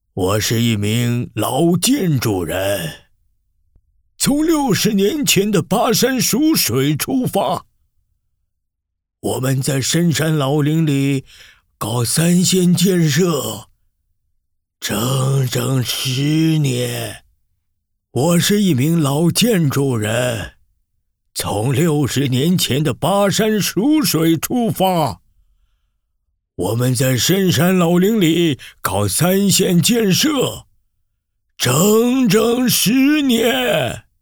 我是一名老建筑人，从60年前的巴山蜀水出发，我们在深山老林里搞3线建设，整整10年。我是一名老建筑人，从60年前的巴山蜀水出发，我们在深山老林里搞3线建设，整整10年。